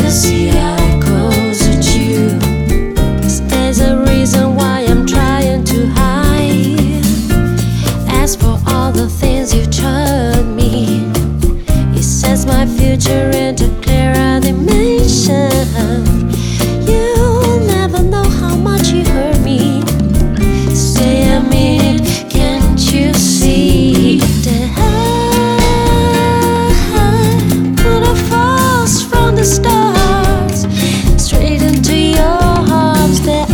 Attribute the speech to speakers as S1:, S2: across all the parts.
S1: see how close to you. There's a reason why I'm trying to hide. As for all the things you told me, it sets my future into clearer dimension. You'll never know how much you hurt me. Stay a minute, can't you see that I falls from the stars straight into your arms? That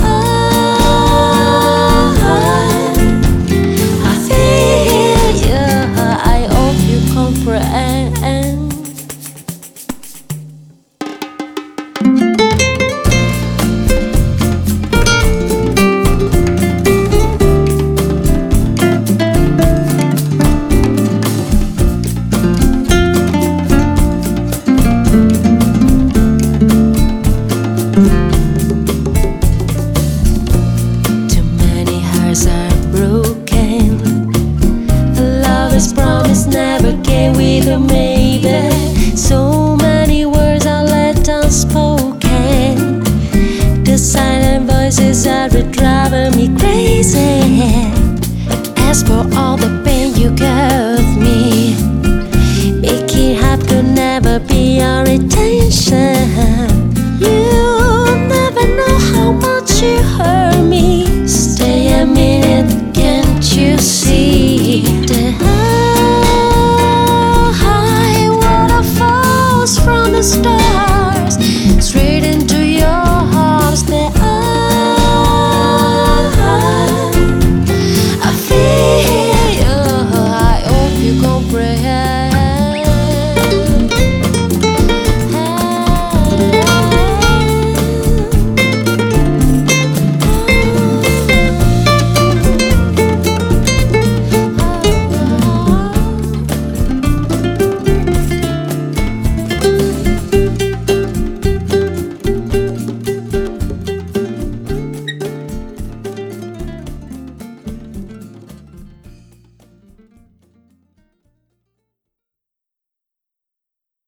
S1: I feel you. I hope you comprehend. Too many hearts are broken. Love is promised, never came with a maybe. So many words are left unspoken. The silent voices are driving me crazy. As for all the pain you gave me, making up could never be your intention. You'll never know how much you hurt me. Stay a minute, can't you see that high waterfalls from the stars